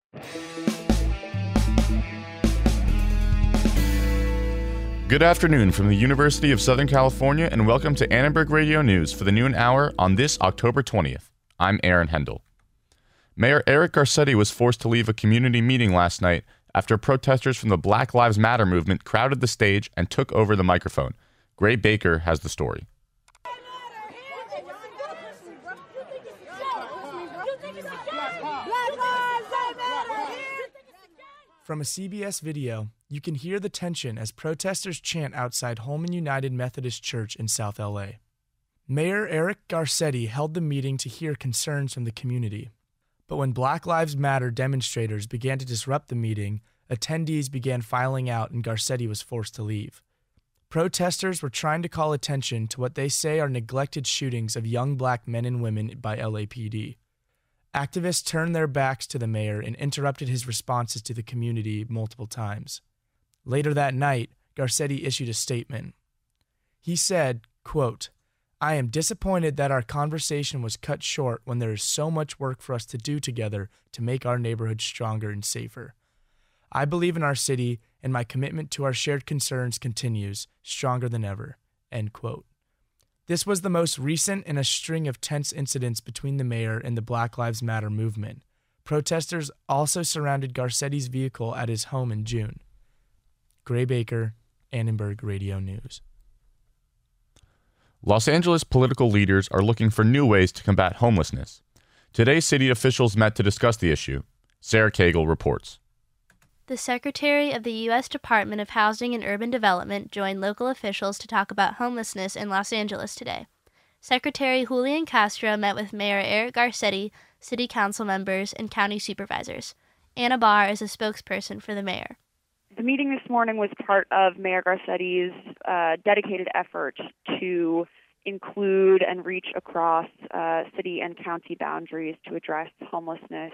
Good afternoon from the University of Southern California, and welcome to Annenberg Radio News for the noon hour on this October 20th. I'm Aaron Hendel. Mayor Eric Garcetti was forced to leave a community meeting last night after protesters from the Black Lives Matter movement crowded the stage and took over the microphone. Gray Baker has the story. From a CBS video, you can hear the tension as protesters chant outside Holman United Methodist Church in South LA. Mayor Eric Garcetti held the meeting to hear concerns from the community. But when Black Lives Matter demonstrators began to disrupt the meeting, attendees began filing out and Garcetti was forced to leave. Protesters were trying to call attention to what they say are neglected shootings of young black men and women by LAPD. Activists turned their backs to the mayor and interrupted his responses to the community multiple times. Later that night, Garcetti issued a statement. He said, quote, "I am disappointed that our conversation was cut short when there is so much work for us to do together to make our neighborhood stronger and safer. I believe in our city, and my commitment to our shared concerns continues, stronger than ever." End quote. This was the most recent in a string of tense incidents between the mayor and the Black Lives Matter movement. Protesters also surrounded Garcetti's vehicle at his home in June. Gray Baker, Annenberg Radio News. Los Angeles political leaders are looking for new ways to combat homelessness. Today, city officials met to discuss the issue. Sarah Cagle reports. The Secretary of the U.S. Department of Housing and Urban Development joined local officials to talk about homelessness in Los Angeles today. Secretary Julian Castro met with Mayor Eric Garcetti, city council members, and county supervisors. Anna Barr is a spokesperson for the mayor. The meeting this morning was part of Mayor Garcetti's dedicated effort to include and reach across city and county boundaries to address homelessness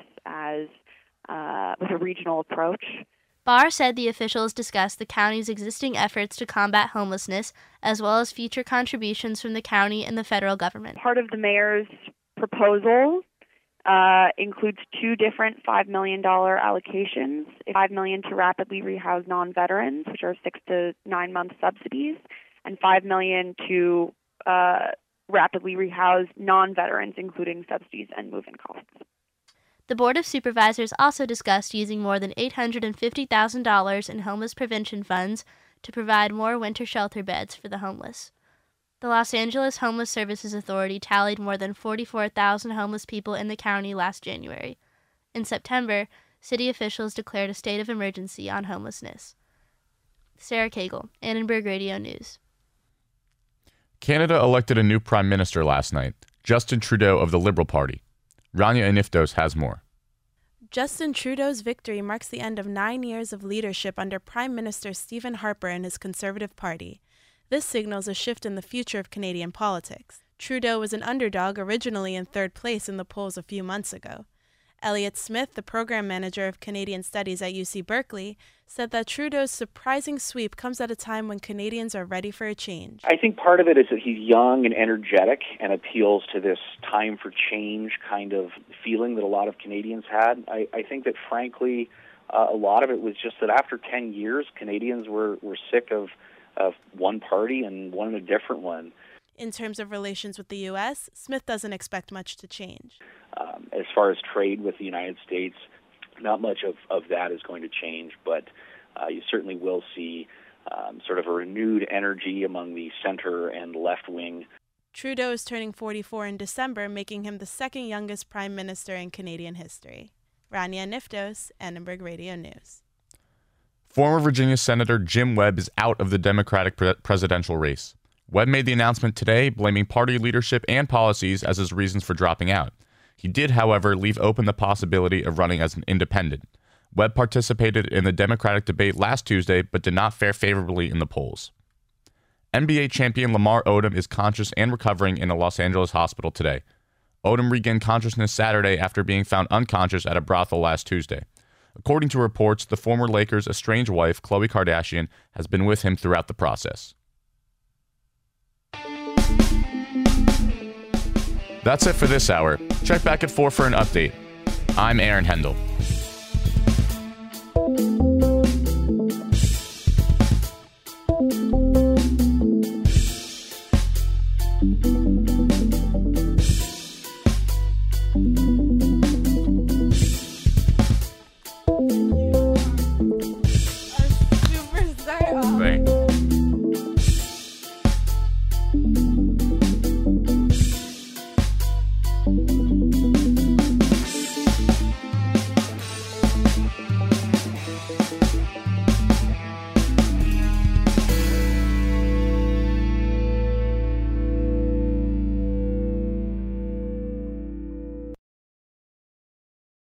with a regional approach. Barr said the officials discussed the county's existing efforts to combat homelessness, as well as future contributions from the county and the federal government. Part of the mayor's proposal includes two different $5 million allocations, $5 million to rapidly rehouse non-veterans, which are 6 to 9 month subsidies, and $5 million to rapidly rehouse non-veterans, including subsidies and move-in costs. The Board of Supervisors also discussed using more than $850,000 in homeless prevention funds to provide more winter shelter beds for the homeless. The Los Angeles Homeless Services Authority tallied more than 44,000 homeless people in the county last January. In September, city officials declared a state of emergency on homelessness. Sarah Cagle, Annenberg Radio News. Canada elected a new prime minister last night, Justin Trudeau of the Liberal Party. Rania Aniftos has more. Justin Trudeau's victory marks the end of 9 years of leadership under Prime Minister Stephen Harper and his Conservative Party. This signals a shift in the future of Canadian politics. Trudeau was an underdog, originally in third place in the polls a few months ago. Elliot Smith, the program manager of Canadian Studies at UC Berkeley, said that Trudeau's surprising sweep comes at a time when Canadians are ready for a change. I think part of it is that he's young and energetic and appeals to this time for change kind of feeling that a lot of Canadians had. I think that, frankly, a lot of it was just that after 10 years, Canadians were sick of one party and wanted a different one. In terms of relations with the U.S., Smith doesn't expect much to change. As far as trade with the United States, not much of that is going to change, but you certainly will see sort of a renewed energy among the center and left wing. Trudeau is turning 44 in December, making him the second youngest prime minister in Canadian history. Rania Aniftos, Annenberg Radio News. Former Virginia Senator Jim Webb is out of the Democratic presidential race. Webb made the announcement today, blaming party leadership and policies as his reasons for dropping out. He did, however, leave open the possibility of running as an independent. Webb participated in the Democratic debate last Tuesday, but did not fare favorably in the polls. NBA champion Lamar Odom is conscious and recovering in a Los Angeles hospital today. Odom regained consciousness Saturday after being found unconscious at a brothel last Tuesday. According to reports, the former Lakers' estranged wife, Khloe Kardashian, has been with him throughout the process. That's it for this hour. Check back at 4 for an update. I'm Aaron Hendel.